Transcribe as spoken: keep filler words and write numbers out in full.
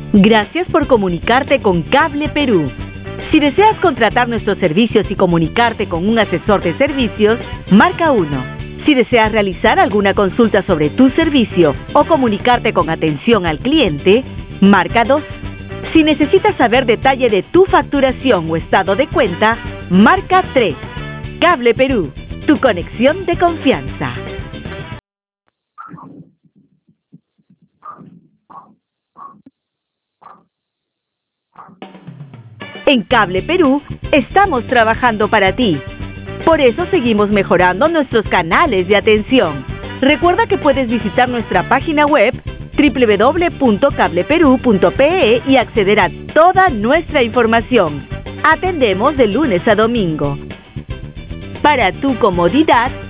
Gracias por comunicarte con Cable Perú. Si deseas contratar nuestros servicios y comunicarte con un asesor de servicios, marca uno. Si deseas realizar alguna consulta sobre tu servicio o comunicarte con atención al cliente, marca dos. Si necesitas saber detalle de tu facturación o estado de cuenta, marca tres. Cable Perú, tu conexión de confianza. En Cable Perú estamos trabajando para ti. Por eso seguimos mejorando nuestros canales de atención. Recuerda que puedes visitar nuestra página web doble u doble u doble u punto cable perú punto pe e y acceder a toda nuestra información. Atendemos de lunes a domingo. Para tu comodidad,